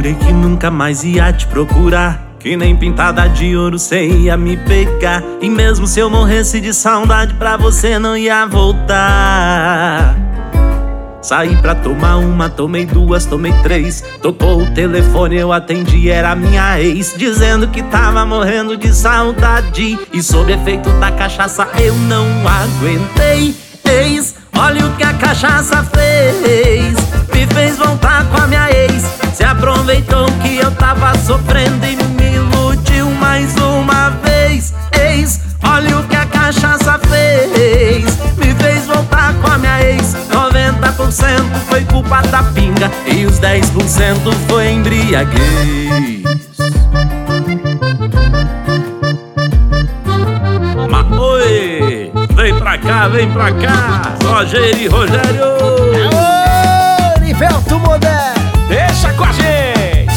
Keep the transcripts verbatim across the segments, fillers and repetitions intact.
jurei que nunca mais ia te procurar, que nem pintada de ouro cê ia me pegar. E mesmo se eu morresse de saudade, pra você não ia voltar. Saí pra tomar uma, tomei duas, tomei três. Tocou o telefone, eu atendi, era minha ex, dizendo que tava morrendo de saudade. E sob efeito da cachaça eu não aguentei. Ex, olha o que a cachaça fez, me fez voltar com a minha ex. Se aproveitou que eu tava sofrendo e me iludiu mais uma vez. Ex, olha o que a cachaça fez, me fez voltar com a minha ex. Noventa por cento foi culpa da pinga e os dez por cento foi embriaguez. Mas oi, vem pra cá, vem pra cá, Rogério e Rogério. Aô, Erivelto Moderno, deixa com a gente.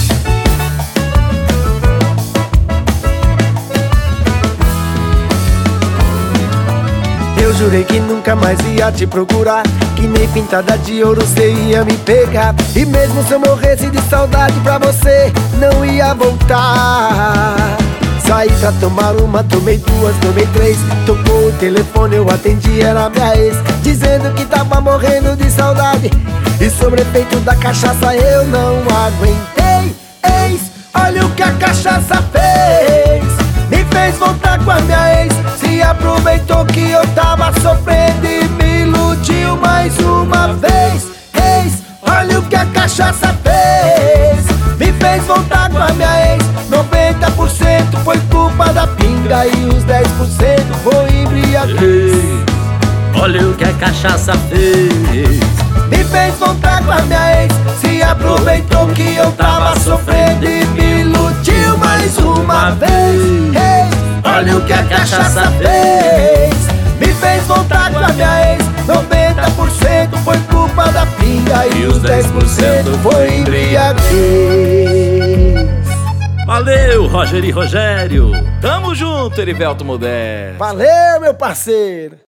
Eu jurei que nunca mais ia te procurar, que nem pintada de ouro cê ia me pegar. E mesmo se eu morresse de saudade, pra você não ia voltar. Saí pra tomar uma, tomei duas, tomei três. Tocou o telefone, eu atendi, era minha ex, dizendo que tava morrendo de saudade. E sobre efeito da cachaça eu não aguentei. Ex, olha o que a cachaça fez, me fez voltar com a minha ex. Se aproveitou que eu tava sofrendo e me iludiu mais uma vez. Ex, olha o que a cachaça fez, me fez voltar com a minha ex. Noventa por cento foi culpa da pinga e os dez por cento foi embriaguez. Olha o que a cachaça fez, me fez voltar com a minha ex. Se aproveitou que eu tava sofrendo e me iludiu mais uma vez. Hey, olha o que a cachaça fez, me fez voltar com a minha ex. Noventa por cento foi culpa da pinga e os dez por cento foi embriaguez. Valeu, Rogério e Rogério. Tamo junto, Erivelto Moderno. Valeu, meu parceiro.